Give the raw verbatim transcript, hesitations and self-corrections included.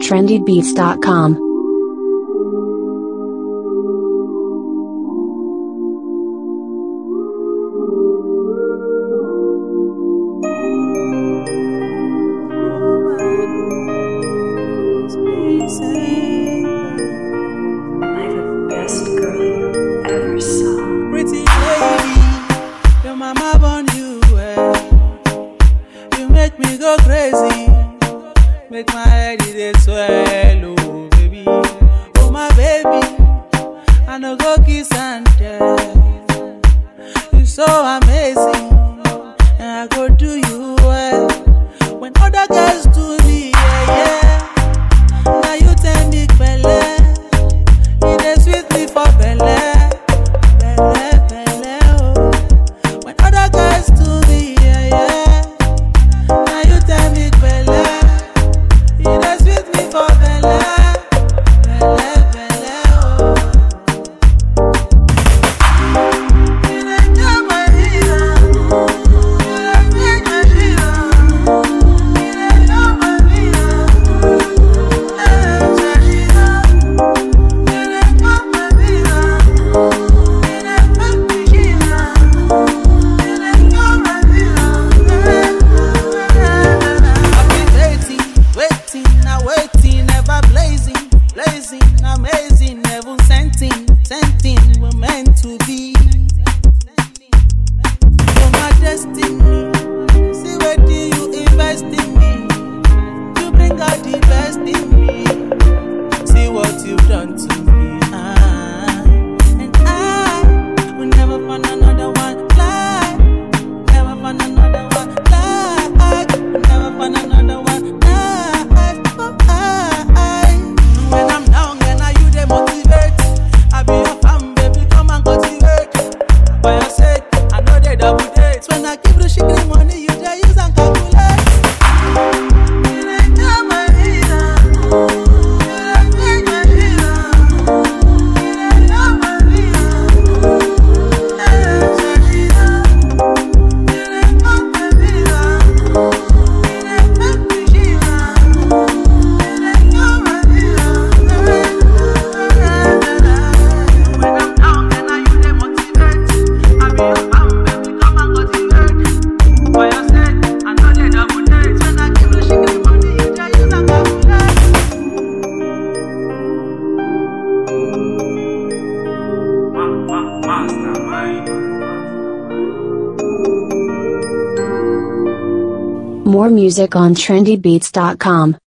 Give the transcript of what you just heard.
trendy beats dot com. Make my head it swell, oh baby, oh my baby. I no go kiss and tell. You so amazing, and I go do you well. When other girls do me, yeah, yeah. Now you tell me, belle, it is sweet me for belle, belle, belle, oh. When other girls do me, yeah, yeah. Now you tell me, belle. Amazing, heaven sending, sending, we're meant to be. You're my destiny. See where do you invest in me? You bring out the best in me. See what you've done to me. Ah, and I will never find another one like. Never find another one like. Never find another one like. Oh, I, when I'm down. Motivate, I be your fan, baby, come and cultivate. For your sake, I know they double dates. When I give you shikri money, you just use and calculate. You ain't got my vida, you ain't make my vida, you ain't got my vida, you ain't got my vida, you ain't make me vida, you ain't got my vida. More music on trendy beats dot com.